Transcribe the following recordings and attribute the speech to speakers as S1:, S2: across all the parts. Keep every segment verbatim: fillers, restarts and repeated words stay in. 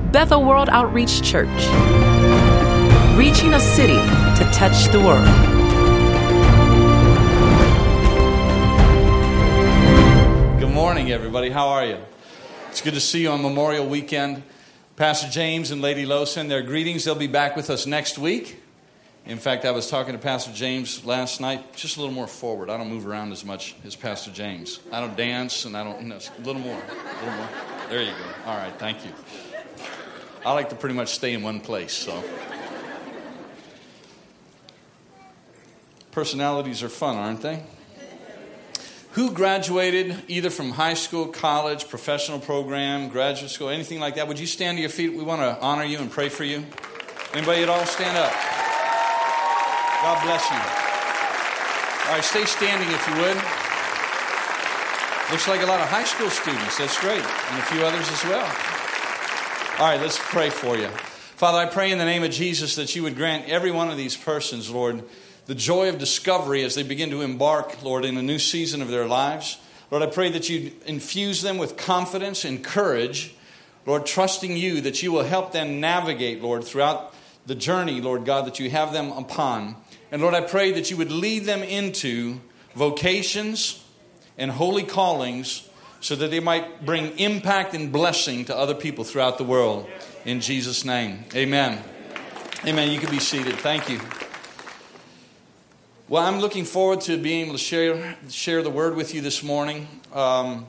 S1: Bethel World Outreach Church, reaching a city to touch the world.
S2: Good morning, everybody. How are you? It's good to see you on Memorial Weekend. Pastor James and Lady Lowe send their greetings. They'll be back with us next week. In fact, I was talking to Pastor James last night, just a little more forward. I don't move around as much as Pastor James. I don't dance, and I don't, you know, a little more, a little more. There you go. All right, thank you. I like to pretty much stay in one place, so. Personalities are fun, aren't they? Who graduated either from high school, college, professional program, graduate school, anything like that? Would you stand to your feet? We want to honor you and pray for you. Anybody at all? Stand up. God bless you. All right, stay standing if you would. Looks like a lot of high school students. That's great. And a few others as well. All right, let's pray for you. Father, I pray in the name of Jesus that you would grant every one of these persons, Lord, the joy of discovery as they begin to embark, Lord, in a new season of their lives. Lord, I pray that you'd infuse them with confidence and courage, Lord, trusting you that you will help them navigate, Lord, throughout the journey, Lord God, that you have them upon. And Lord, I pray that you would lead them into vocations and holy callings so that they might bring impact and blessing to other people throughout the world. In Jesus' name, amen. Amen. You can be seated. Thank you. Well, I'm looking forward to being able to share, share the word with you this morning. Um,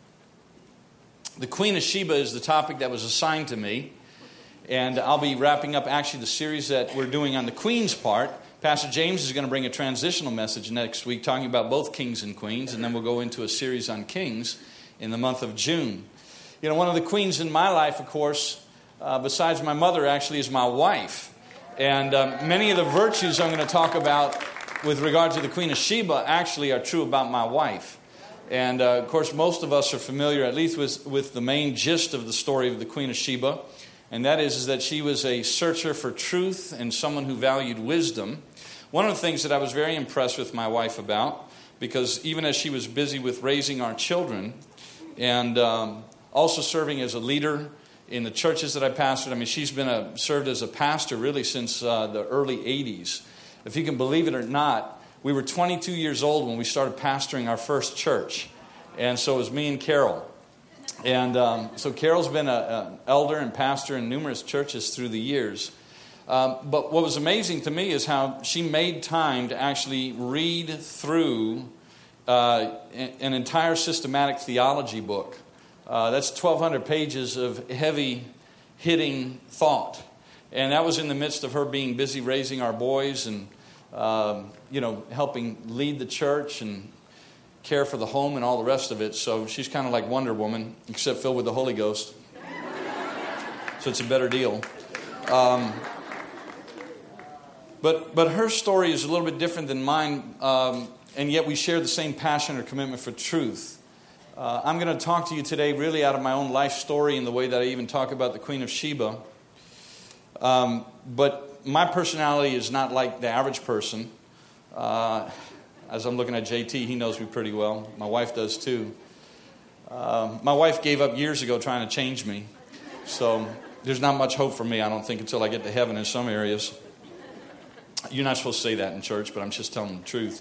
S2: the Queen of Sheba is the topic that was assigned to me. And I'll be wrapping up actually the series that we're doing on the Queen's part. Pastor James is going to bring a transitional message next week talking about both kings and queens. And then we'll go into a series on kings in the month of June. You know, one of the queens in my life, of course, uh, besides my mother, actually is my wife. And um, many of the virtues I'm going to talk about with regard to the Queen of Sheba actually are true about my wife. And, uh, of course, most of us are familiar, at least with, with the main gist of the story of the Queen of Sheba. And that is, is that she was a searcher for truth and someone who valued wisdom. One of the things that I was very impressed with my wife about, because even as she was busy with raising our children and um, also serving as a leader in the churches that I pastored, I mean, she's been a, served as a pastor really since uh, the early eighties. If you can believe it or not, we were twenty-two years old when we started pastoring our first church. And so it was me and Carol. And um, so Carol's been an elder and pastor in numerous churches through the years. Um, but what was amazing to me is how she made time to actually read through uh, an entire systematic theology book. Uh, that's twelve hundred pages of heavy-hitting thought. And that was in the midst of her being busy raising our boys and, um, you know, helping lead the church and care for the home and all the rest of it. So she's kind of like Wonder Woman, except filled with the Holy Ghost. So it's a better deal. Um, but but her story is a little bit different than mine, um, and yet we share the same passion or commitment for truth. Uh, I'm going to talk to you today really out of my own life story in the way that I even talk about the Queen of Sheba. Um, but my personality is not like the average person. Uh As I'm looking at J T, he knows me pretty well. My wife does too. Um, my wife gave up years ago trying to change me. So there's not much hope for me, I don't think, until I get to heaven in some areas. You're not supposed to say that in church, but I'm just telling the truth.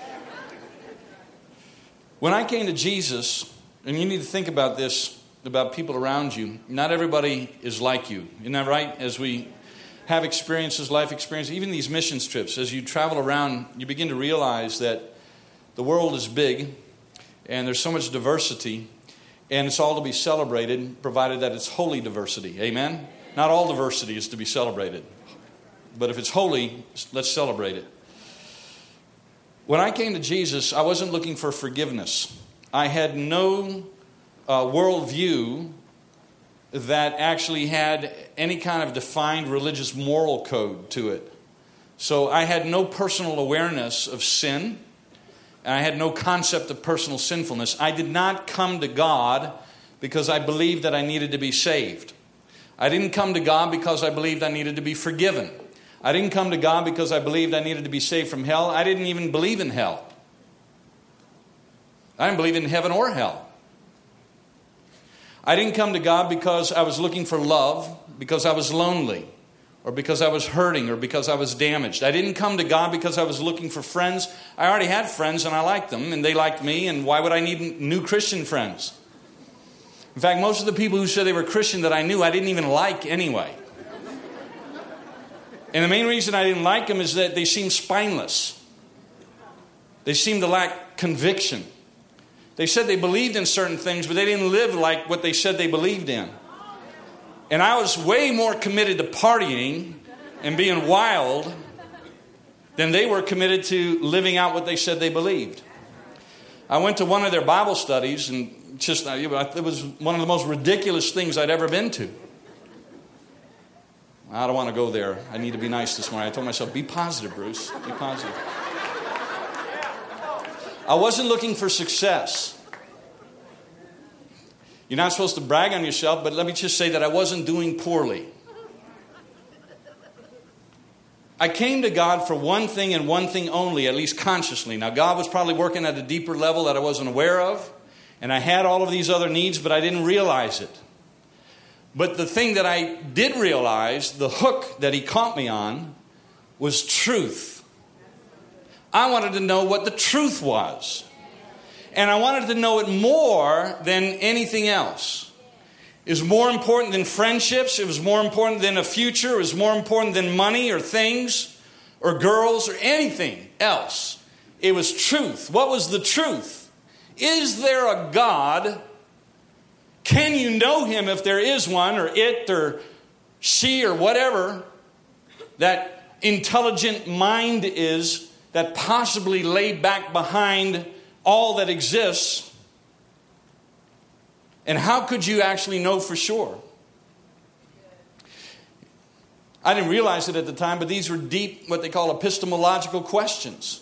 S2: When I came to Jesus, and you need to think about this, about people around you, not everybody is like you. Isn't that right? As we have experiences, life experiences, even these missions trips, as you travel around, you begin to realize that the world is big and there's so much diversity, and it's all to be celebrated, provided that it's holy diversity. Amen? Not all diversity is to be celebrated, but if it's holy, let's celebrate it. When I came to Jesus, I wasn't looking for forgiveness. I had no uh, worldview that actually had any kind of defined religious moral code to it. So I had no personal awareness of sin, and I had no concept of personal sinfulness. I did not come to God because I believed that I needed to be saved. I didn't come to God because I believed I needed to be forgiven. I didn't come to God because I believed I needed to be saved from hell. I didn't even believe in hell. I didn't believe in heaven or hell. I didn't come to God because I was looking for love because I was lonely, or because I was hurting, or because I was damaged. I didn't come to God because I was looking for friends. I already had friends and I liked them and they liked me, and why would I need new Christian friends? In fact, most of the people who said they were Christian that I knew, I didn't even like anyway. And the main reason I didn't like them is that they seemed spineless. They seemed to lack conviction. They said they believed in certain things, but they didn't live like what they said they believed in. And I was way more committed to partying and being wild than they were committed to living out what they said they believed. I went to one of their Bible studies, and just it was one of the most ridiculous things I'd ever been to. I don't want to go there. I need to be nice this morning. I told myself, be positive, Bruce. Be positive. I wasn't looking for success. You're not supposed to brag on yourself, but let me just say that I wasn't doing poorly. I came to God for one thing and one thing only, at least consciously. Now, God was probably working at a deeper level that I wasn't aware of, and I had all of these other needs, but I didn't realize it. But the thing that I did realize, the hook that He caught me on, was truth. I wanted to know what the truth was. And I wanted to know it more than anything else. It was more important than friendships. It was more important than a future. It was more important than money or things or girls or anything else. It was truth. What was the truth? Is there a God? Can you know Him if there is one, or it or she or whatever that intelligent mind is that possibly lay back behind all that exists? And how could you actually know for sure? I didn't realize it at the time, but these were deep, what they call epistemological questions.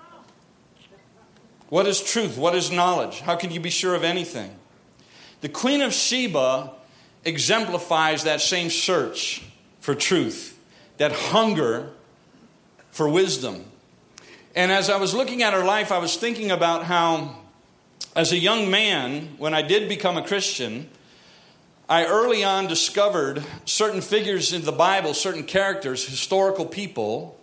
S2: What is truth? What is knowledge? How can you be sure of anything? The Queen of Sheba exemplifies that same search for truth, that hunger for wisdom. And as I was looking at her life, I was thinking about how, as a young man, when I did become a Christian, I early on discovered certain figures in the Bible, certain characters, historical people,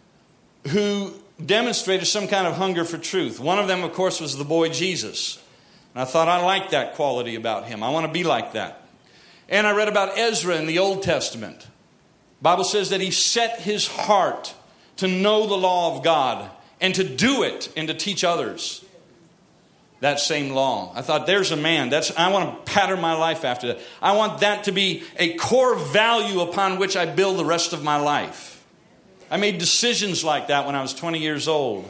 S2: who demonstrated some kind of hunger for truth. One of them, of course, was the boy Jesus. And I thought, I like that quality about him. I want to be like that. And I read about Ezra in the Old Testament. The Bible says that he set his heart to know the law of God and to do it and to teach others that same law. I thought, there's a man. That's I want to pattern my life after that. I want that to be a core value upon which I build the rest of my life. I made decisions like that when I was twenty years old.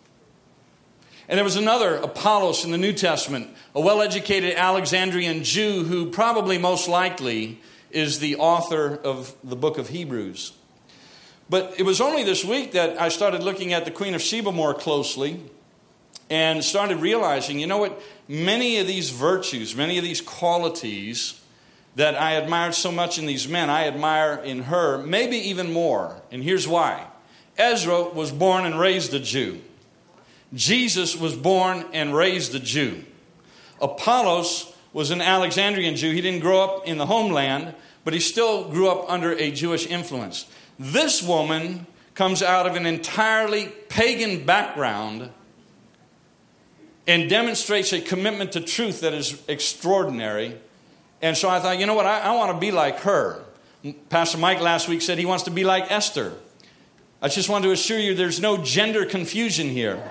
S2: And there was another, Apollos in the New Testament, a well-educated Alexandrian Jew who probably most likely is the author of the book of Hebrews. But it was only this week that I started looking at the Queen of Sheba more closely and started realizing, you know what, many of these virtues, many of these qualities that I admired so much in these men, I admire in her, maybe even more. And here's why. Ezra was born and raised a Jew. Jesus was born and raised a Jew. Apollos was an Alexandrian Jew. He didn't grow up in the homeland, but he still grew up under a Jewish influence. This woman comes out of an entirely pagan background and demonstrates a commitment to truth that is extraordinary. And so I thought, you know what, I, I want to be like her. Pastor Mike last week said he wants to be like Esther. I just want to assure you there's no gender confusion here.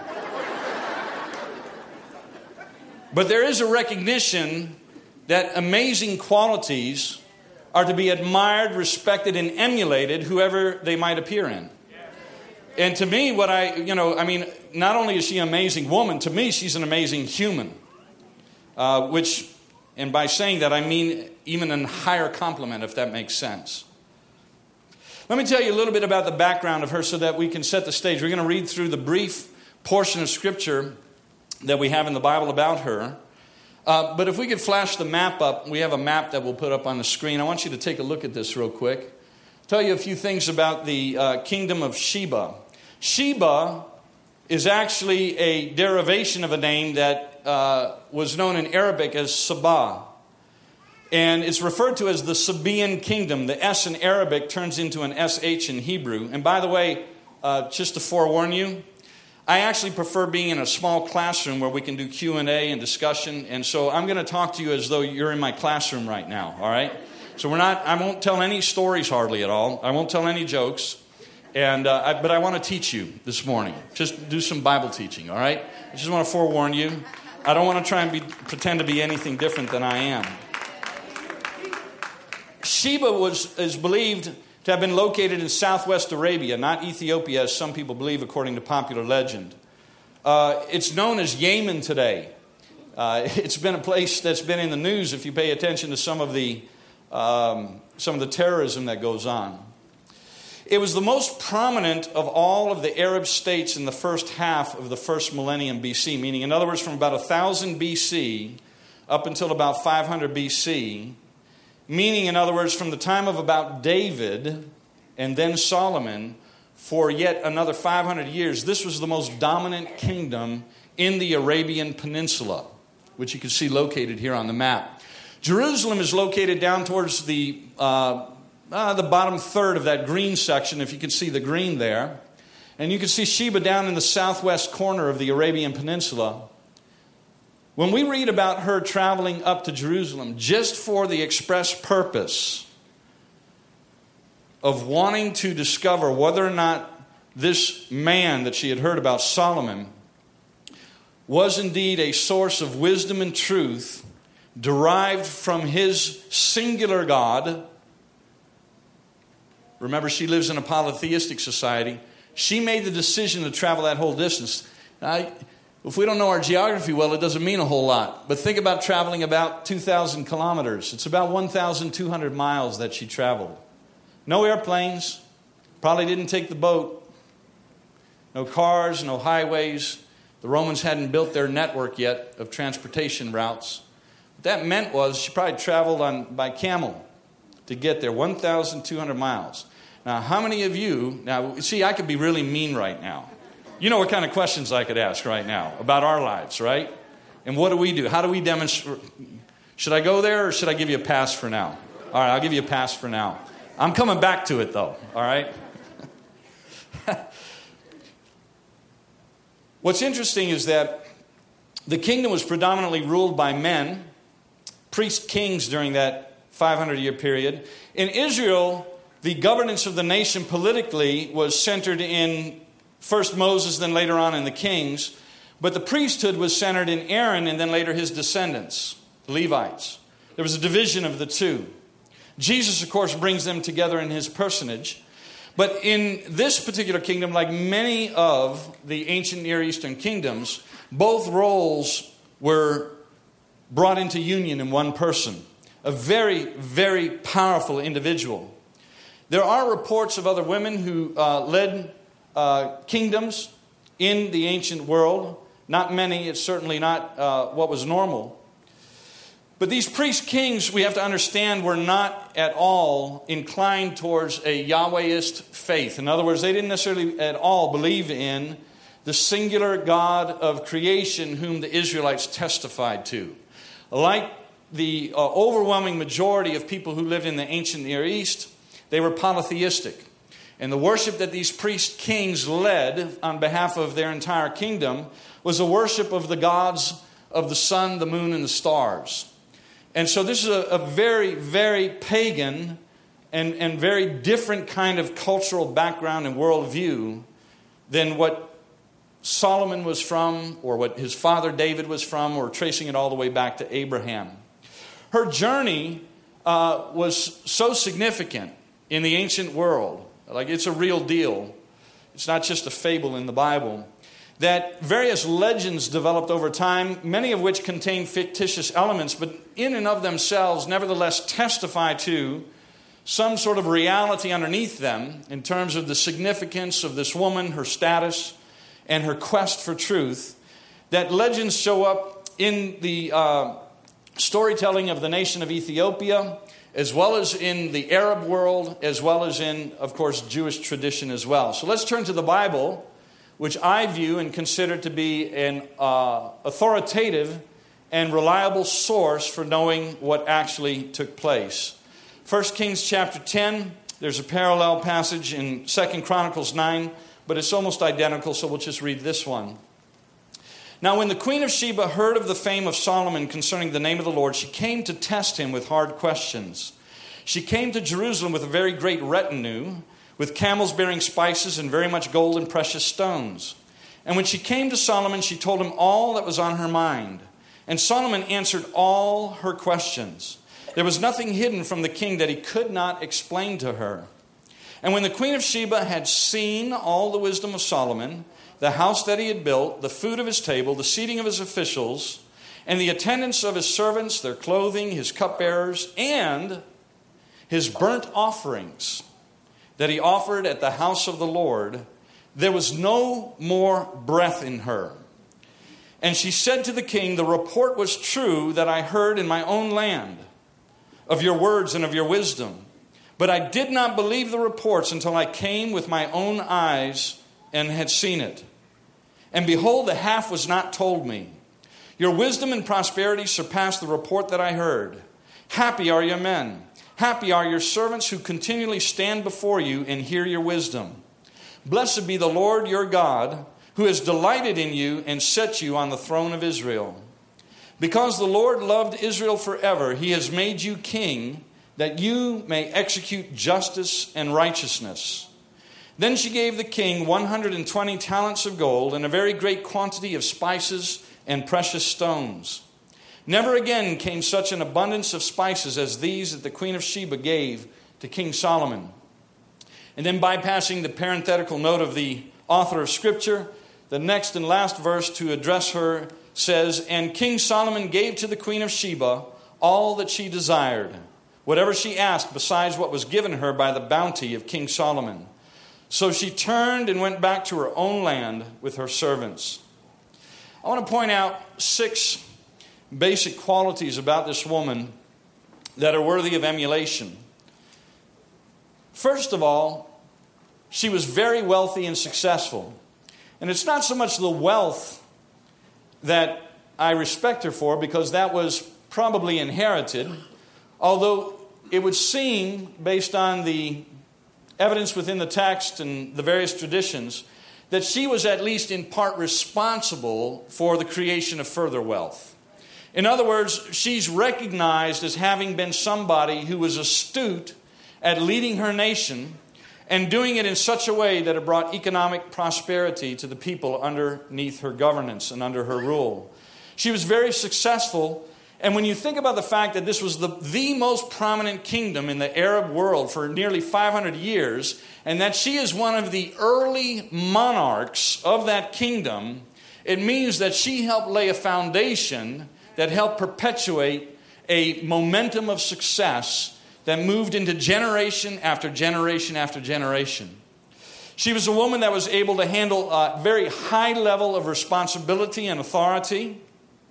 S2: But there is a recognition that amazing qualities are to be admired, respected, and emulated, whoever they might appear in. And to me, what I, you know, I mean, not only is she an amazing woman, to me, she's an amazing human. Uh, which, and by saying that, I mean even a higher compliment, if that makes sense. Let me tell you a little bit about the background of her so that we can set the stage. We're going to read through the brief portion of Scripture that we have in the Bible about her. Uh, but if we could flash the map up, we have a map that we'll put up on the screen. I want you to take a look at this real quick. Tell you a few things about the uh, kingdom of Sheba. Sheba is actually a derivation of a name that uh, was known in Arabic as Sabah. And it's referred to as the Sabaean kingdom. The S in Arabic turns into an S H in Hebrew. And by the way, uh, just to forewarn you, I actually prefer being in a small classroom where we can do Q and A and discussion. And so I'm going to talk to you as though you're in my classroom right now, all right? So we're not, I won't tell any stories hardly at all. I won't tell any jokes. And uh, I, but I want to teach you this morning. Just do some Bible teaching, all right? I just want to forewarn you. I don't want to try and be, pretend to be anything different than I am. Sheba was is believed to have been located in southwest Arabia, not Ethiopia, as some people believe according to popular legend. Uh, it's known as Yemen today. Uh, it's been a place that's been in the news if you pay attention to some of the um, some of the terrorism that goes on. It was the most prominent of all of the Arab states in the first half of the first millennium B C, meaning, in other words, from about one thousand B C up until about five hundred B C, meaning, in other words, from the time of about David and then Solomon for yet another five hundred years, this was the most dominant kingdom in the Arabian Peninsula, which you can see located here on the map. Jerusalem is located down towards the uh, uh, the bottom third of that green section, if you can see the green there. And you can see Sheba down in the southwest corner of the Arabian Peninsula. When we read about her traveling up to Jerusalem just for the express purpose of wanting to discover whether or not this man that she had heard about, Solomon, was indeed a source of wisdom and truth derived from his singular God. Remember, she lives in a polytheistic society. She made the decision to travel that whole distance. Now, if we don't know our geography well, it doesn't mean a whole lot. But think about traveling about two thousand kilometers. It's about one thousand two hundred miles that she traveled. No airplanes. Probably didn't take the boat. No cars, no highways. The Romans hadn't built their network yet of transportation routes. What that meant was she probably traveled on by camel to get there, one thousand two hundred miles. Now, how many of you, now, see, I could be really mean right now. You know what kind of questions I could ask right now about our lives, right? And what do we do? How do we demonstrate? Should I go there or should I give you a pass for now? All right, I'll give you a pass for now. I'm coming back to it, though, all right? What's interesting is that the kingdom was predominantly ruled by men, priest kings during that five hundred year period. In Israel, the governance of the nation politically was centered in first Moses, then later on in the kings. But the priesthood was centered in Aaron and then later his descendants, the Levites. There was a division of the two. Jesus, of course, brings them together in his personage. But in this particular kingdom, like many of the ancient Near Eastern kingdoms, both roles were brought into union in one person. A very, very powerful individual. There are reports of other women who uh, led uh, kingdoms in the ancient world. Not many. It's certainly not uh, what was normal. But these priest kings, we have to understand, were not at all inclined towards a Yahwehist faith. In other words, they didn't necessarily at all believe in the singular God of creation whom the Israelites testified to. Like the uh, overwhelming majority of people who lived in the ancient Near East, they were polytheistic. And the worship that these priest kings led on behalf of their entire kingdom was a worship of the gods of the sun, the moon, and the stars. And so this is a, a very, very pagan and, and very different kind of cultural background and worldview than what Solomon was from, or what his father David was from, or tracing it all the way back to Abraham. Her journey uh, was so significant in the ancient world, like it's a real deal. It's not just a fable in the Bible. That various legends developed over time, many of which contain fictitious elements, but in and of themselves nevertheless testify to some sort of reality underneath them in terms of the significance of this woman, her status, and her quest for truth. That legends show up in the uh, storytelling of the nation of Ethiopia, as well as in the Arab world, as well as in, of course, Jewish tradition as well. So let's turn to the Bible, which I view and consider to be an uh, authoritative and reliable source for knowing what actually took place. First Kings chapter ten, there's a parallel passage in Second Chronicles nine, but it's almost identical, so we'll just read this one. Now when the Queen of Sheba heard of the fame of Solomon concerning the name of the Lord, she came to test him with hard questions. She came to Jerusalem with a very great retinue, with camels bearing spices and very much gold and precious stones. And when she came to Solomon, she told him all that was on her mind. And Solomon answered all her questions. There was nothing hidden from the king that he could not explain to her. And when the Queen of Sheba had seen all the wisdom of Solomon, the house that he had built, the food of his table, the seating of his officials, and the attendance of his servants, their clothing, his cupbearers, and his burnt offerings that he offered at the house of the Lord, there was no more breath in her. And she said to the king, the report was true that I heard in my own land of your words and of your wisdom. But I did not believe the reports until I came with my own eyes and had seen it. And behold, the half was not told me. Your wisdom and prosperity surpassed the report that I heard. Happy are your men. Happy are your servants who continually stand before you and hear your wisdom. Blessed be the Lord your God, who has delighted in you and set you on the throne of Israel. Because the Lord loved Israel forever, he has made you king, that you may execute justice and righteousness. Then she gave the king one hundred twenty talents of gold and a very great quantity of spices and precious stones. Never again came such an abundance of spices as these that the Queen of Sheba gave to King Solomon. And then bypassing the parenthetical note of the author of Scripture, the next and last verse to address her says, and King Solomon gave to the Queen of Sheba all that she desired, whatever she asked besides what was given her by the bounty of King Solomon. So she turned and went back to her own land with her servants. I want to point out six basic qualities about this woman that are worthy of emulation. First of all, she was very wealthy and successful. And it's not so much the wealth that I respect her for, because that was probably inherited, although it would seem, based on the evidence within the text and the various traditions, that she was at least in part responsible for the creation of further wealth. In other words, she's recognized as having been somebody who was astute at leading her nation and doing it in such a way that it brought economic prosperity to the people underneath her governance and under her rule. She was very successful, and when you think about the fact that this was the, the most prominent kingdom in the Arab world for nearly five hundred years, and that she is one of the early monarchs of that kingdom, it means that she helped lay a foundation that helped perpetuate a momentum of success that moved into generation after generation after generation. She was a woman that was able to handle a very high level of responsibility and authority.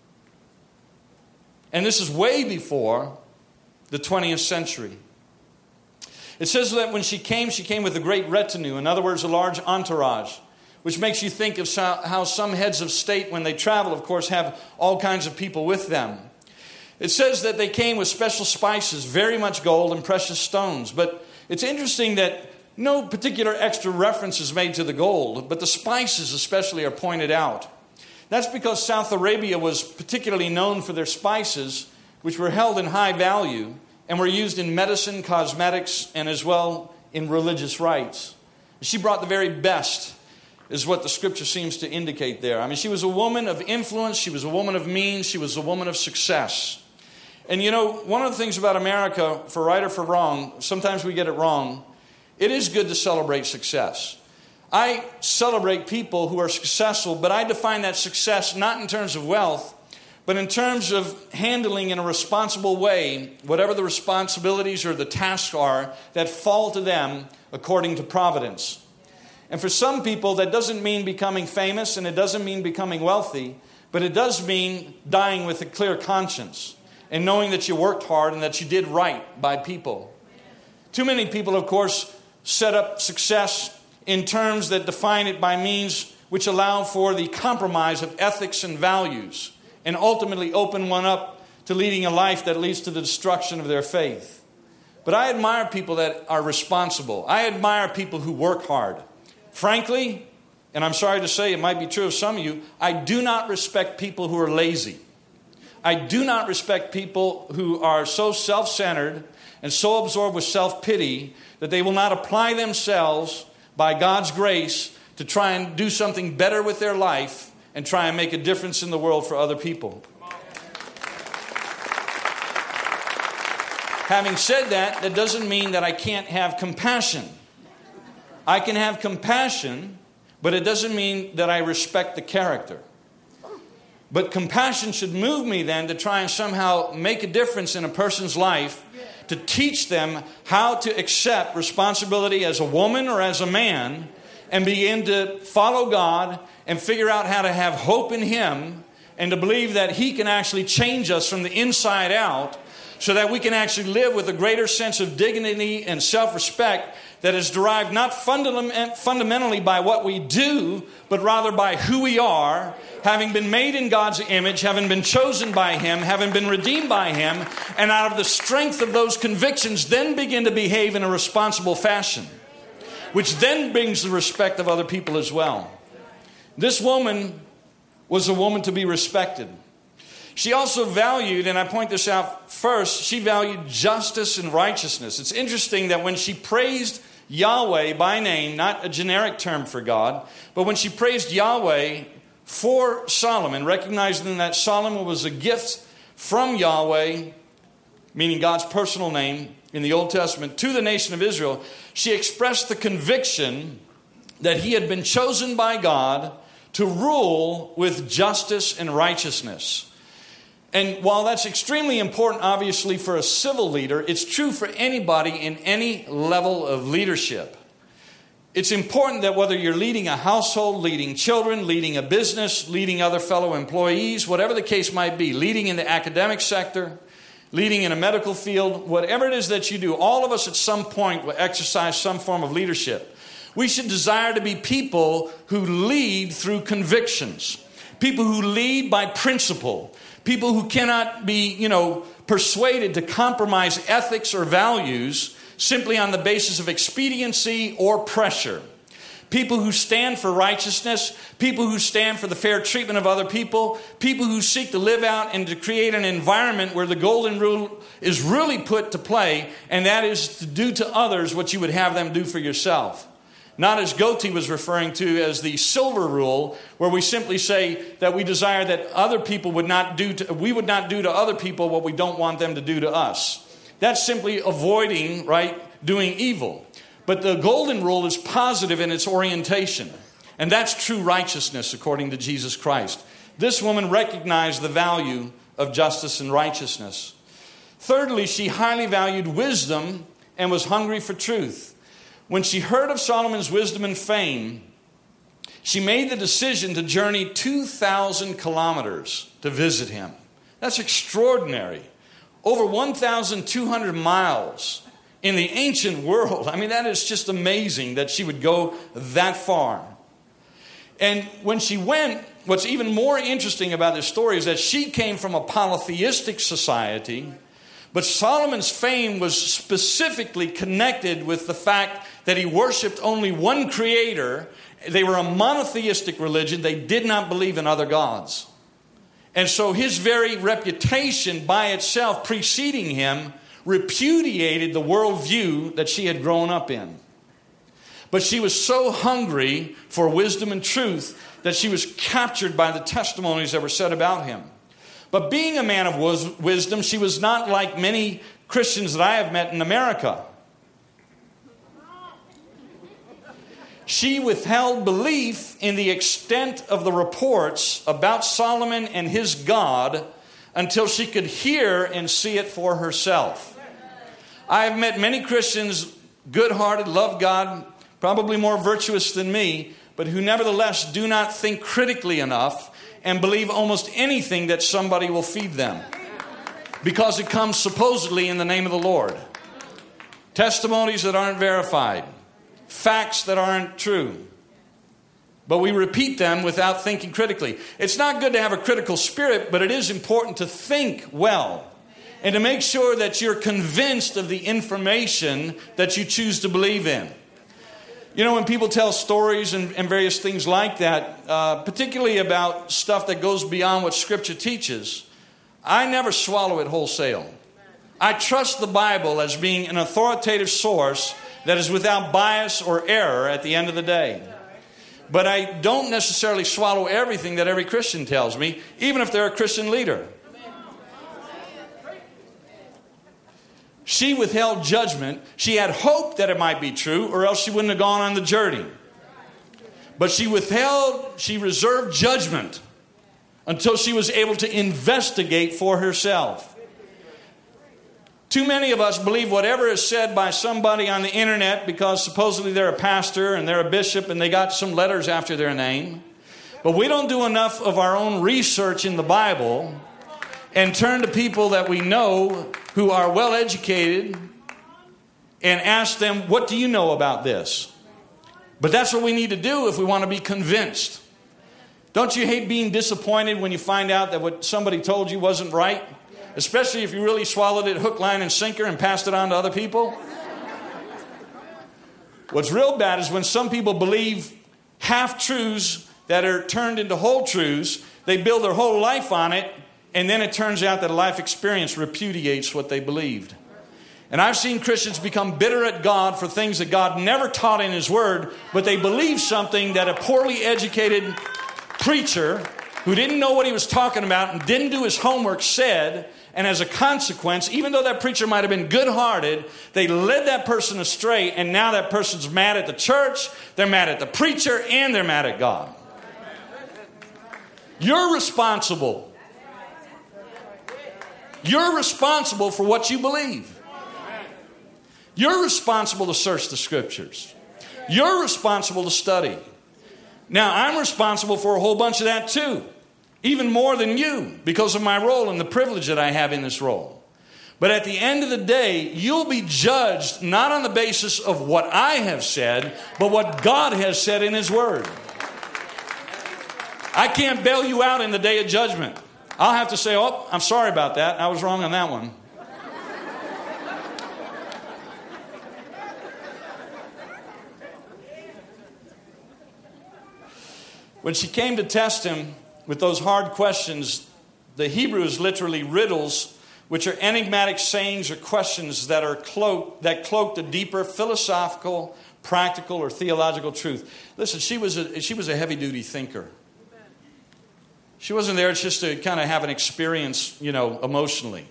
S2: And this is way before the twentieth century. It says that when she came, she came with a great retinue. In other words, a large entourage, which makes you think of how some heads of state, when they travel, of course, have all kinds of people with them. It says that they came with special spices, very much gold and precious stones. But it's interesting that no particular extra reference is made to the gold, but the spices especially are pointed out. That's because South Arabia was particularly known for their spices, which were held in high value and were used in medicine, cosmetics, and as well in religious rites. She brought the very best, is what the scripture seems to indicate there. I mean, she was a woman of influence, she was a woman of means, she was a woman of success. And you know, one of the things about America, for right or for wrong, sometimes we get it wrong, it is good to celebrate success. I celebrate people who are successful, but I define that success not in terms of wealth, but in terms of handling in a responsible way whatever the responsibilities or the tasks are that fall to them according to providence. And for some people, that doesn't mean becoming famous, and it doesn't mean becoming wealthy, but it does mean dying with a clear conscience and knowing that you worked hard and that you did right by people. Too many people, of course, set up success in terms that define it by means which allow for the compromise of ethics and values. and ultimately open one up to leading a life that leads to the destruction of their faith. But I admire people that are responsible. I admire people who work hard. Frankly, and I'm sorry to say it might be true of some of you, I do not respect people who are lazy. I do not respect people who are so self-centered and so absorbed with self-pity that they will not apply themselves by God's grace to try and do something better with their life and try and make a difference in the world for other people. Having said that, that doesn't mean that I can't have compassion. I can have compassion, but it doesn't mean that I respect the character. But compassion should move me then to try and somehow make a difference in a person's life, to teach them how to accept responsibility as a woman or as a man and begin to follow God and figure out how to have hope in Him and to believe that He can actually change us from the inside out so that we can actually live with a greater sense of dignity and self-respect that is derived not fundamentally by what we do, but rather by who we are, having been made in God's image, having been chosen by Him, having been redeemed by Him, and out of the strength of those convictions, then begin to behave in a responsible fashion, which then brings the respect of other people as well. This woman was a woman to be respected. She also valued, and I point this out first, she valued justice and righteousness. It's interesting that when she praised Yahweh by name, not a generic term for God, but when she praised Yahweh for Solomon, recognizing that Solomon was a gift from Yahweh, meaning God's personal name in the Old Testament, to the nation of Israel, she expressed the conviction that he had been chosen by God to rule with justice and righteousness. And while that's extremely important, obviously, for a civil leader, it's true for anybody in any level of leadership. It's important that whether you're leading a household, leading children, leading a business, leading other fellow employees, whatever the case might be, leading in the academic sector, leading in a medical field, whatever it is that you do, all of us at some point will exercise some form of leadership. We should desire to be people who lead through convictions, people who lead by principle, people who cannot be, you know, persuaded to compromise ethics or values simply on the basis of expediency or pressure. People who stand for righteousness, people who stand for the fair treatment of other people, people who seek to live out and to create an environment where the golden rule is really put to play, and that is to do to others what you would have them do for yourself. Not as Goethe was referring to as the silver rule, where we simply say that we desire that other people would not do to, we would not do to other people what we don't want them to do to us. That's simply avoiding, right, doing evil. But the golden rule is positive in its orientation. And that's true righteousness according to Jesus Christ. This woman recognized the value of justice and righteousness. Thirdly, she highly valued wisdom and was hungry for truth. When she heard of Solomon's wisdom and fame, she made the decision to journey two thousand kilometers to visit him. That's extraordinary. Over one thousand two hundred miles in the ancient world. I mean, that is just amazing that she would go that far. And when she went, what's even more interesting about this story is that she came from a polytheistic society, but Solomon's fame was specifically connected with the fact that he worshipped only one creator. They were a monotheistic religion. They did not believe in other gods. And so his very reputation by itself preceding him repudiated the worldview that she had grown up in. But she was so hungry for wisdom and truth that she was captured by the testimonies that were said about him. But being a man of wisdom, she was not like many Christians that I have met in America. She withheld belief in the extent of the reports about Solomon and his God until she could hear and see it for herself. I have met many Christians, good-hearted, love God, probably more virtuous than me, but who nevertheless do not think critically enough and believe almost anything that somebody will feed them because it comes supposedly in the name of the Lord. Testimonies that aren't verified. Facts that aren't true. but we repeat them without thinking critically. It's not good to have a critical spirit, but it is important to think well and to make sure that you're convinced of the information that you choose to believe in. You know, when people tell stories and, and various things like that, uh, particularly about stuff that goes beyond what Scripture teaches, I never swallow it wholesale. I trust the Bible as being an authoritative source that is without bias or error at the end of the day. But I don't necessarily swallow everything that every Christian tells me, even if they're a Christian leader. She withheld judgment. She had hope that it might be true, or else she wouldn't have gone on the journey. But she withheld, she reserved judgment until she was able to investigate for herself. Too many of us believe whatever is said by somebody on the internet because supposedly they're a pastor and they're a bishop and they got some letters after their name. But we don't do enough of our own research in the Bible and turn to people that we know who are well educated and ask them, what do you know about this? But that's what we need to do if we want to be convinced. Don't you hate being disappointed when you find out that what somebody told you wasn't right? Especially if you really swallowed it hook, line, and sinker and passed it on to other people. What's real bad is when some people believe half-truths that are turned into whole truths. They build their whole life on it, and then it turns out that a life experience repudiates what they believed. And I've seen Christians become bitter at God for things that God never taught in His Word, but they believe something that a poorly educated preacher who didn't know what he was talking about and didn't do his homework said, and as a consequence, even though that preacher might have been good-hearted, they led that person astray, and now that person's mad at the church, they're mad at the preacher, and they're mad at God. You're responsible. You're responsible for what you believe. You're responsible to search the Scriptures. You're responsible to study. Now, I'm responsible for a whole bunch of that too. Even more than you, because of my role and the privilege that I have in this role. But at the end of the day, you'll be judged not on the basis of what I have said, but what God has said in His Word. I can't bail you out in the day of judgment. I'll have to say, oh, I'm sorry about that. I was wrong on that one. When she came to test him with those hard questions, the Hebrew is literally riddles, which are enigmatic sayings or questions that are cloaked, that cloak the deeper philosophical, practical, or theological truth. Listen, she was a, she was a heavy-duty thinker. She wasn't there just to kind of have an experience, you know, emotionally.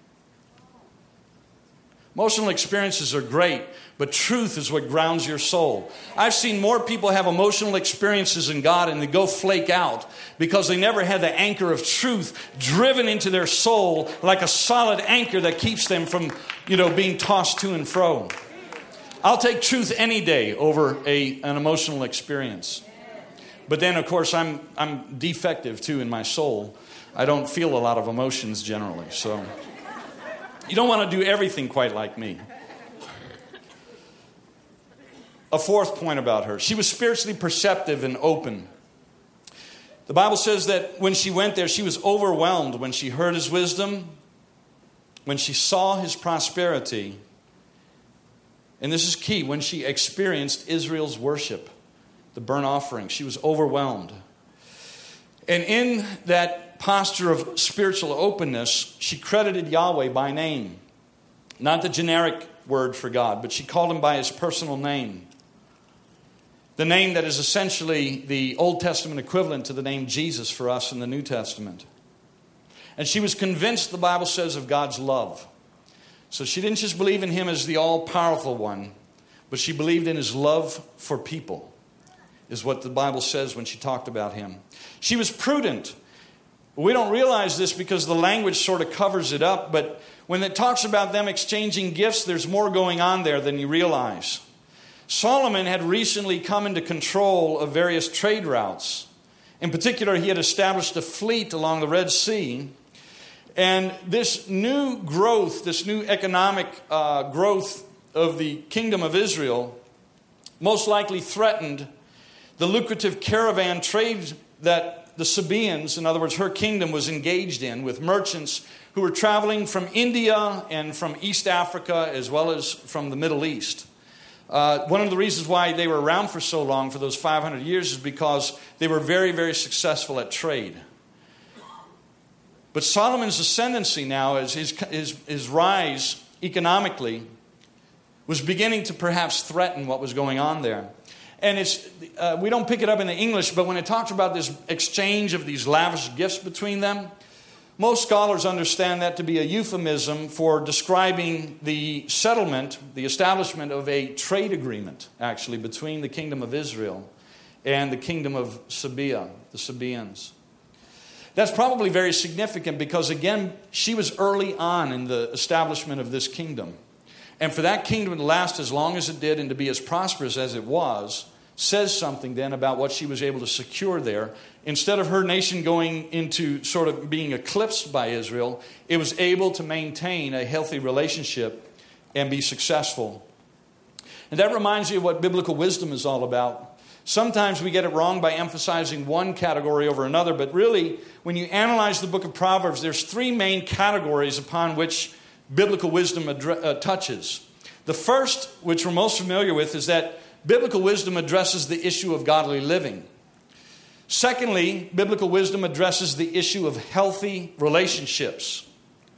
S2: Emotional experiences are great, but truth is what grounds your soul. I've seen more people have emotional experiences in God and they go flake out because they never had the anchor of truth driven into their soul like a solid anchor that keeps them from, you know, being tossed to and fro. I'll take truth any day over a, an emotional experience. But then, of course, I'm I'm defective, too, in my soul. I don't feel a lot of emotions generally, so you don't want to do everything quite like me. A fourth point about her. She was spiritually perceptive and open. The Bible says that when she went there, she was overwhelmed when she heard His wisdom, when she saw His prosperity, and this is key, when she experienced Israel's worship. The burnt offering. She was overwhelmed. And in that posture of spiritual openness, she credited Yahweh by name. Not the generic word for God, but she called Him by His personal name. The name that is essentially the Old Testament equivalent to the name Jesus for us in the New Testament. And she was convinced, the Bible says, of God's love. So she didn't just believe in Him as the all-powerful one, but she believed in His love for people. Is what the Bible says when she talked about Him. She was prudent. We don't realize this because the language sort of covers it up, but when it talks about them exchanging gifts, there's more going on there than you realize. Solomon had recently come into control of various trade routes. In particular, he had established a fleet along the Red Sea. And this new growth, this new economic uh, growth of the kingdom of Israel most likely threatened the lucrative caravan trade that the Sabaeans, in other words, her kingdom, was engaged in with merchants who were traveling from India and from East Africa as well as from the Middle East. Uh, one of the reasons why they were around for so long, for those five hundred years, is because they were very, very successful at trade. But Solomon's ascendancy now, as his, his, his rise economically, was beginning to perhaps threaten what was going on there. And it's uh, we don't pick it up in the English, but when it talks about this exchange of these lavish gifts between them, most scholars understand that to be a euphemism for describing the settlement, the establishment of a trade agreement, actually, between the kingdom of Israel and the kingdom of Sabea, the Sabaeans. That's probably very significant because, again, she was early on in the establishment of this kingdom. And for that kingdom to last as long as it did and to be as prosperous as it was, says something then about what she was able to secure there. Instead of her nation going into sort of being eclipsed by Israel, it was able to maintain a healthy relationship and be successful. And that reminds me of what biblical wisdom is all about. Sometimes we get it wrong by emphasizing one category over another, but really, when you analyze the book of Proverbs, there's three main categories upon which biblical wisdom addre- uh, touches. The first, which we're most familiar with, is that biblical wisdom addresses the issue of godly living. Secondly, biblical wisdom addresses the issue of healthy relationships.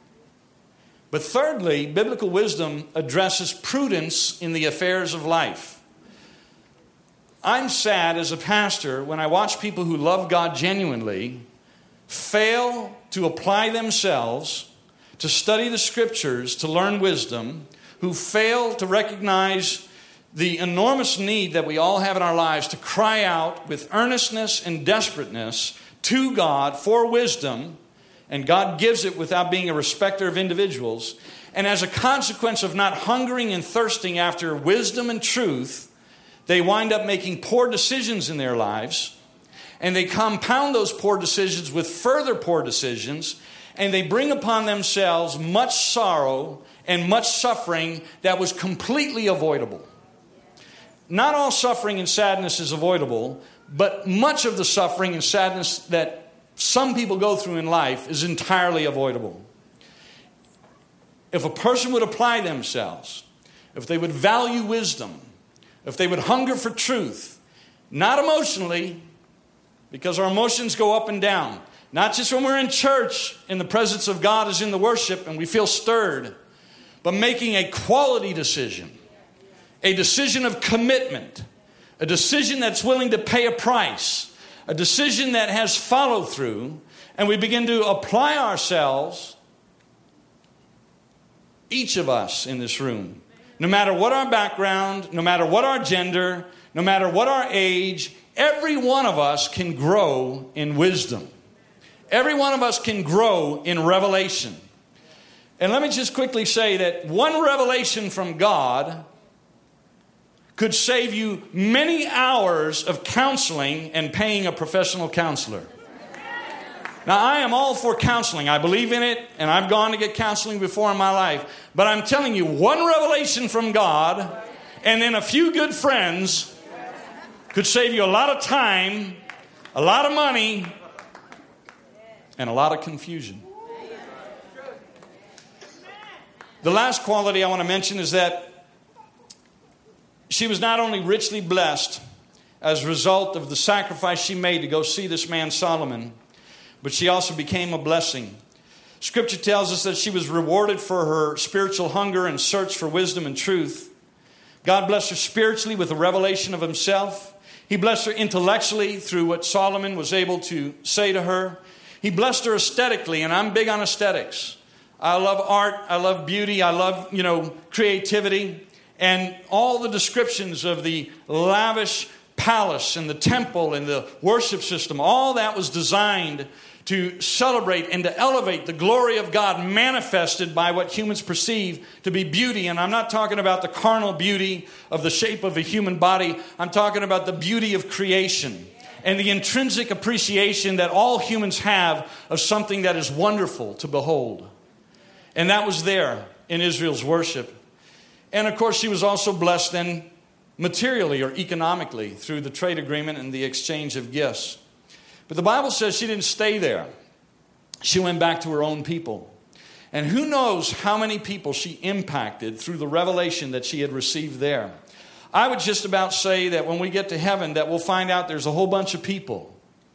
S2: But thirdly, biblical wisdom addresses prudence in the affairs of life. I'm sad as a pastor when I watch people who love God genuinely fail to apply themselves to study the Scriptures, to learn wisdom, who fail to recognize the enormous need that we all have in our lives to cry out with earnestness and desperateness to God for wisdom, and God gives it without being a respecter of individuals. And as a consequence of not hungering and thirsting after wisdom and truth, they wind up making poor decisions in their lives, and they compound those poor decisions with further poor decisions, and they bring upon themselves much sorrow and much suffering that was completely avoidable. Not all suffering and sadness is avoidable, but much of the suffering and sadness that some people go through in life is entirely avoidable. If a person would apply themselves, if they would value wisdom, if they would hunger for truth, not emotionally, because our emotions go up and down, not just when we're in church and the presence of God is in the worship and we feel stirred, but making a quality decision, a decision of commitment, a decision that's willing to pay a price, a decision that has follow through, and we begin to apply ourselves, each of us in this room, no matter what our background, no matter what our gender, no matter what our age, every one of us can grow in wisdom. Every one of us can grow in revelation. And let me just quickly say that one revelation from God could save you many hours of counseling and paying a professional counselor. Now, I am all for counseling. I believe in it, and I've gone to get counseling before in my life. But I'm telling you, one revelation from God and then a few good friends could save you a lot of time, a lot of money, and a lot of confusion. The last quality I want to mention is that she was not only richly blessed as a result of the sacrifice she made to go see this man Solomon, but she also became a blessing. Scripture tells us that she was rewarded for her spiritual hunger and search for wisdom and truth. God blessed her spiritually with a revelation of himself. He blessed her intellectually through what Solomon was able to say to her. He blessed her aesthetically, and I'm big on aesthetics. I love art, I love beauty, I love, you know, creativity. And all the descriptions of the lavish palace and the temple and the worship system, all that was designed to celebrate and to elevate the glory of God manifested by what humans perceive to be beauty. And I'm not talking about the carnal beauty of the shape of a human body. I'm talking about the beauty of creation and the intrinsic appreciation that all humans have of something that is wonderful to behold. And that was there in Israel's worship. And of course, she was also blessed then materially or economically through the trade agreement and the exchange of gifts. But the Bible says she didn't stay there. She went back to her own people. And who knows how many people she impacted through the revelation that she had received there. I would just about say that when we get to heaven that we'll find out there's a whole bunch of people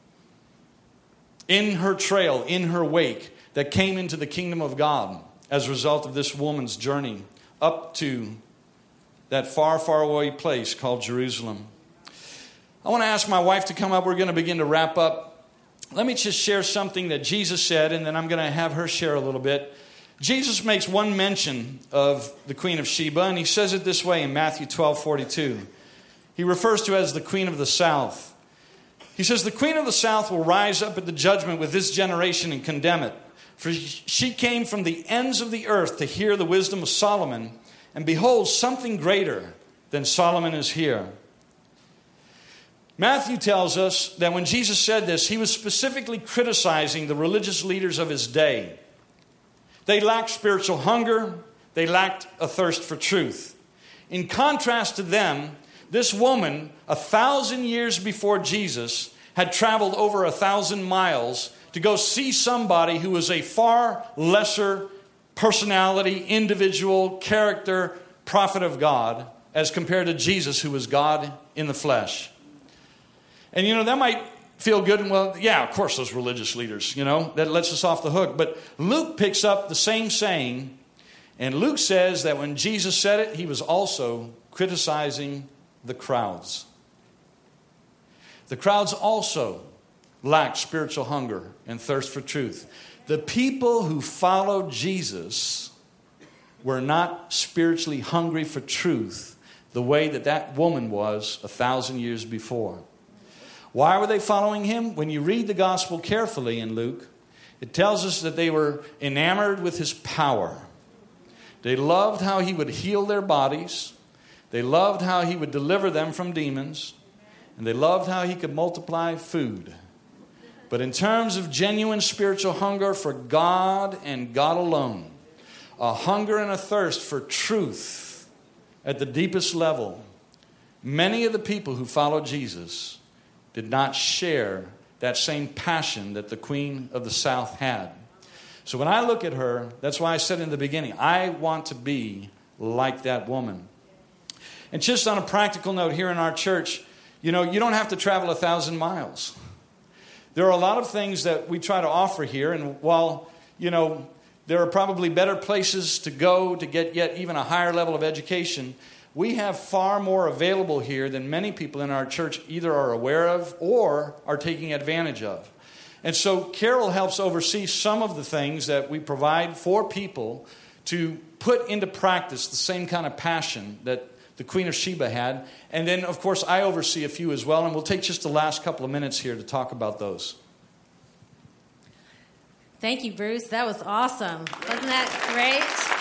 S2: in her trail, in her wake, that came into the kingdom of God as a result of this woman's journey up to that far, far away place called Jerusalem. I want to ask my wife to come up. We're going to begin to wrap up. Let me just share something that Jesus said, and then I'm going to have her share a little bit. Jesus makes one mention of the Queen of Sheba, and he says it this way in Matthew twelve forty-two. He refers to her as the Queen of the South. He says, the Queen of the South will rise up at the judgment with this generation and condemn it. For she came from the ends of the earth to hear the wisdom of Solomon, and behold, something greater than Solomon is here. Matthew tells us that when Jesus said this, he was specifically criticizing the religious leaders of his day. They lacked spiritual hunger. They lacked a thirst for truth. In contrast to them, this woman, a thousand years before Jesus, had traveled over a thousand miles to go see somebody who was a far lesser personality, individual, character, prophet of God, as compared to Jesus, who was God in the flesh. And you know, that might feel good, and well, yeah, of course, those religious leaders, you know, that lets us off the hook. But Luke picks up the same saying, and Luke says that when Jesus said it, he was also criticizing the crowds. The crowds also lacked spiritual hunger and thirst for truth. The people who followed Jesus were not spiritually hungry for truth the way that that woman was a thousand years before. Why were they following him? When you read the gospel carefully in Luke, it tells us that they were enamored with his power. They loved how he would heal their bodies. They loved how he would deliver them from demons. And they loved how he could multiply food. But in terms of genuine spiritual hunger for God and God alone, a hunger and a thirst for truth at the deepest level, many of the people who followed Jesus did not share that same passion that the Queen of the South had. So when I look at her, that's why I said in the beginning, I want to be like that woman. And just on a practical note, here in our church, you know, you don't have to travel a thousand miles. There are a lot of things that we try to offer here, and while, you know, there are probably better places to go to get yet even a higher level of education, we have far more available here than many people in our church either are aware of or are taking advantage of. And so Carol helps oversee some of the things that we provide for people to put into practice the same kind of passion that the Queen of Sheba had. And then, of course, I oversee a few as well, and we'll take just the last couple of minutes here to talk about those.
S3: Thank you, Bruce. That was awesome. Wasn't that great?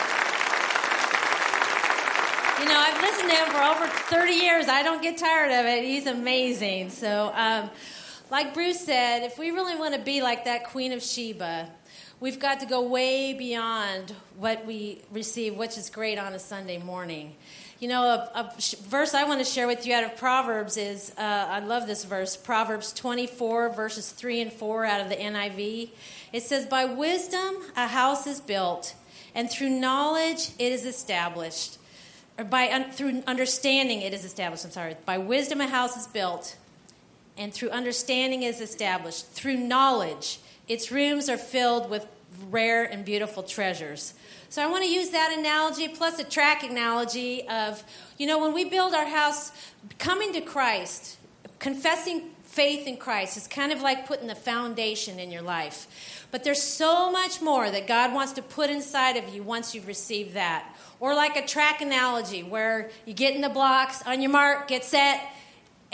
S3: You know, I've listened to him for over thirty years. I don't get tired of it. He's amazing. So, um, like Bruce said, if we really want to be like that Queen of Sheba, we've got to go way beyond what we receive, which is great on a Sunday morning. You know, a, a verse I want to share with you out of Proverbs is, uh, I love this verse, Proverbs twenty-four, verses three and four out of the N I V. It says, by wisdom a house is built, and through knowledge it is established. Or by un, through understanding it is established. I'm sorry. By wisdom a house is built, and through understanding it is established. Through knowledge, its rooms are filled with rare and beautiful treasures. So I want to use that analogy plus a track analogy of, you know, when we build our house, coming to Christ, confessing faith in Christ is kind of like putting the foundation in your life. But there's so much more that God wants to put inside of you once you've received that. Or like a track analogy where you get in the blocks, on your mark, get set, and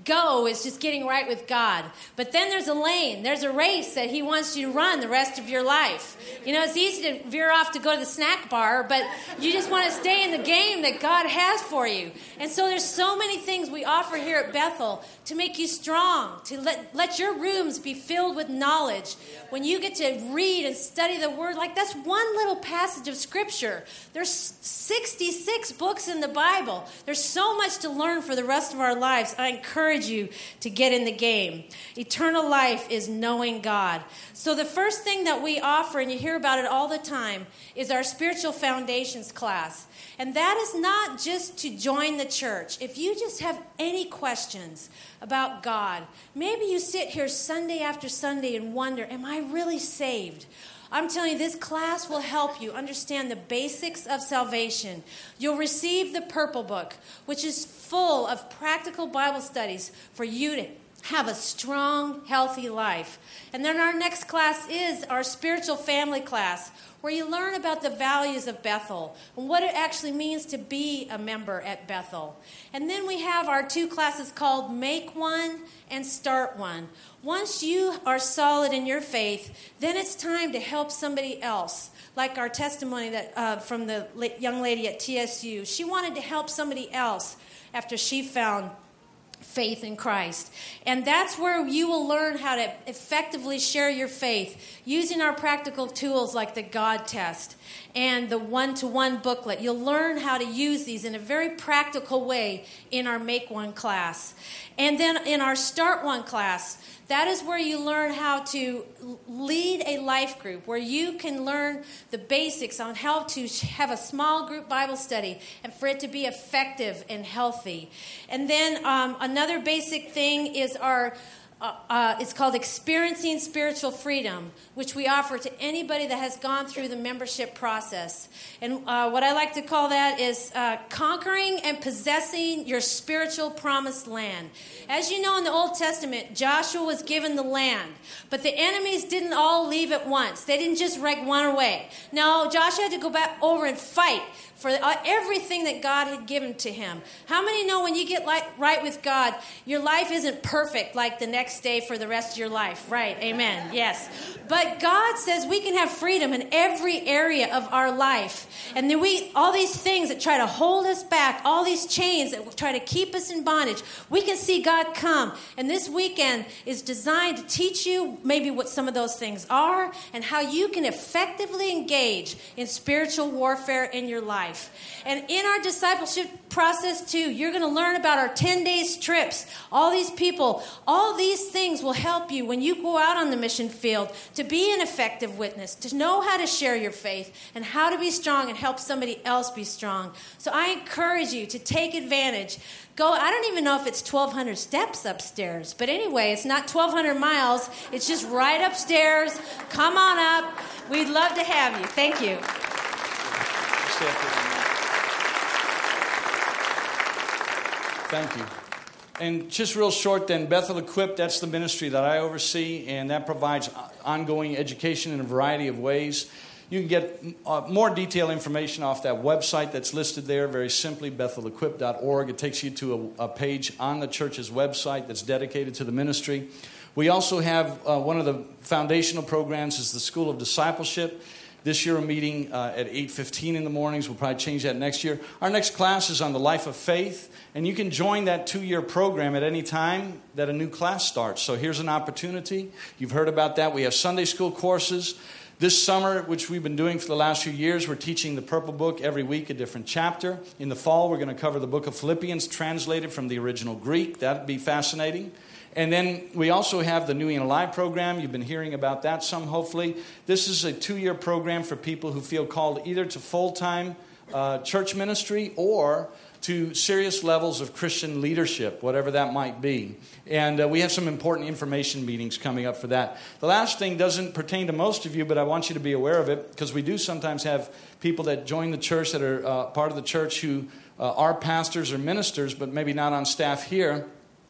S3: go is just getting right with God. But then there's a lane. There's a race that he wants you to run the rest of your life. You know, it's easy to veer off to go to the snack bar, but you just want to stay in the game that God has for you. And so there's so many things we offer here at Bethel to make you strong, to let, let your rooms be filled with knowledge. When you get to read and study the Word, like that's one little passage of Scripture. There's sixty-six books in the Bible. There's so much to learn for the rest of our lives. I encourage you to get in the game. Eternal life is knowing God. So the first thing that we offer, and you hear about it all the time, is our Spiritual Foundations class. And that is not just to join the church. If you just have any questions about God, maybe you sit here Sunday after Sunday and wonder, am I really saved? I'm telling you, this class will help you understand the basics of salvation. You'll receive the Purple Book, which is full of practical Bible studies for you to have a strong, healthy life. And then our next class is our spiritual family class, where you learn about the values of Bethel and what it actually means to be a member at Bethel. And then we have our two classes called Make One and Start One. Once you are solid in your faith, then it's time to help somebody else. Like our testimony that uh, from the young lady at T S U. She wanted to help somebody else after she found faith in Christ. And that's where you will learn how to effectively share your faith using our practical tools like the God test and the one-to-one booklet. You'll learn how to use these in a very practical way in our Make One class. And then in our Start One class, that is where you learn how to lead a life group, where you can learn the basics on how to have a small group Bible study and for it to be effective and healthy. And then um, another basic thing is our Uh, uh, it's called Experiencing Spiritual Freedom, which we offer to anybody that has gone through the membership process. And uh, what I like to call that is uh, conquering and possessing your spiritual promised land. As you know, in the Old Testament, Joshua was given the land, but the enemies didn't all leave at once. They didn't just run away. No, Joshua had to go back over and fight for everything that God had given to him. How many know when you get right with God, your life isn't perfect like the next day for the rest of your life? Right, amen, yes. But God says we can have freedom in every area of our life. And then we, all these things that try to hold us back, all these chains that try to keep us in bondage, we can see God come. And this weekend is designed to teach you maybe what some of those things are and how you can effectively engage in spiritual warfare in your life. And in our discipleship process too, you're going to learn about our ten days trips. All these people, all these things will help you when you go out on the mission field to be an effective witness, to know how to share your faith and how to be strong and help somebody else be strong. So I encourage you to take advantage. Go, I don't even know if it's twelve hundred steps upstairs. But anyway, it's not twelve hundred miles. It's just right upstairs. Come on up. We'd love to have you. Thank you.
S2: Thank you. And just real short then, Bethel Equipped, that's the ministry that I oversee, and that provides ongoing education in a variety of ways. You can get uh, more detailed information off that website that's listed there, very simply, bethel equipped dot org. It takes you to a, a page on the church's website that's dedicated to the ministry. We also have uh, one of the foundational programs is the School of Discipleship. This year, a meeting uh, at eight fifteen in the mornings. We'll probably change that next year. Our next class is on the life of faith, and you can join that two-year program at any time that a new class starts. So here's an opportunity. You've heard about that. We have Sunday school courses. This summer, which we've been doing for the last few years, we're teaching the Purple Book every week, a different chapter. In the fall, we're going to cover the book of Philippians, translated from the original Greek. That'd be fascinating. And then we also have the New and Alive program. You've been hearing about that some, hopefully. This is a two-year program for people who feel called either to full-time uh, church ministry or to serious levels of Christian leadership, whatever that might be. And uh, we have some important information meetings coming up for that. The last thing doesn't pertain to most of you, but I want you to be aware of it, because we do sometimes have people that join the church that are uh, part of the church who uh, are pastors or ministers, but maybe not on staff here.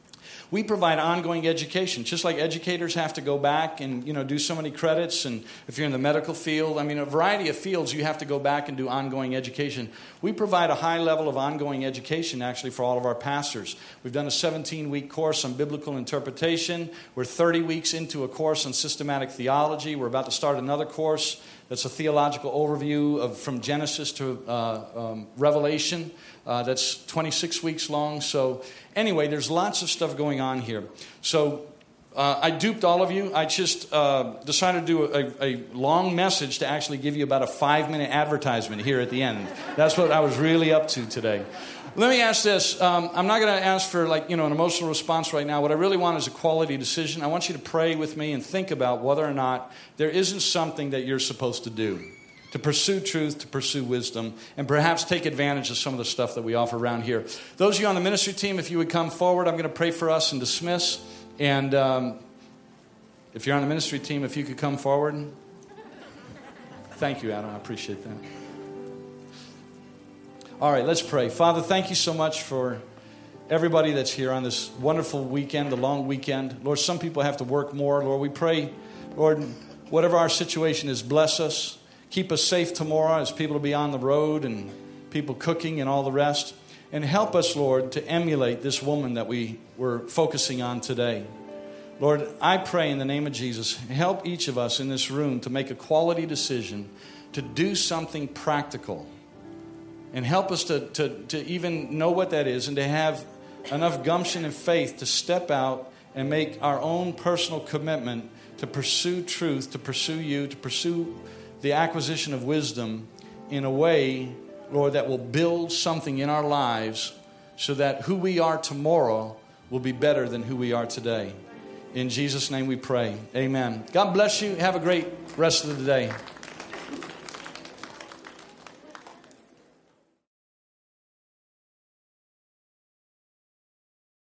S2: We provide ongoing education, just like educators have to go back and, you know, do so many credits. And if you're in the medical field, I mean, a variety of fields, you have to go back and do ongoing education. We provide a high level of ongoing education, actually, for all of our pastors. We've done a seventeen-week course on biblical interpretation. We're thirty weeks into a course on systematic theology. We're about to start another course that's a theological overview of from Genesis to uh, um, Revelation. Uh, that's twenty-six weeks long. So anyway, there's lots of stuff going on here. So uh, I duped all of you. I just uh, decided to do a, a long message to actually give you about a five-minute advertisement here at the end. That's what I was really up to today. Let me ask this. Um, I'm not going to ask for like you know an emotional response right now. What I really want is a quality decision. I want you to pray with me and think about whether or not there isn't something that you're supposed to do to pursue truth, to pursue wisdom, and perhaps take advantage of some of the stuff that we offer around here. Those of you on the ministry team, if you would come forward, I'm going to pray for us and dismiss. And um, if you're on the ministry team, if you could come forward. Thank you, Adam. I appreciate that. All right, let's pray. Father, thank you so much for everybody that's here on this wonderful weekend, the long weekend. Lord, some people have to work more. Lord, we pray, Lord, whatever our situation is, bless us. Keep us safe tomorrow as people will be on the road and people cooking and all the rest. And help us, Lord, to emulate this woman that we were focusing on today. Lord, I pray in the name of Jesus, help each of us in this room to make a quality decision to do something practical. And help us to, to, to even know what that is and to have enough gumption and faith to step out and make our own personal commitment to pursue truth, to pursue you, to pursue the acquisition of wisdom in a way, Lord, that will build something in our lives so that who we are tomorrow will be better than who we are today. In Jesus' name we pray. Amen. God bless you. Have a great rest of the day.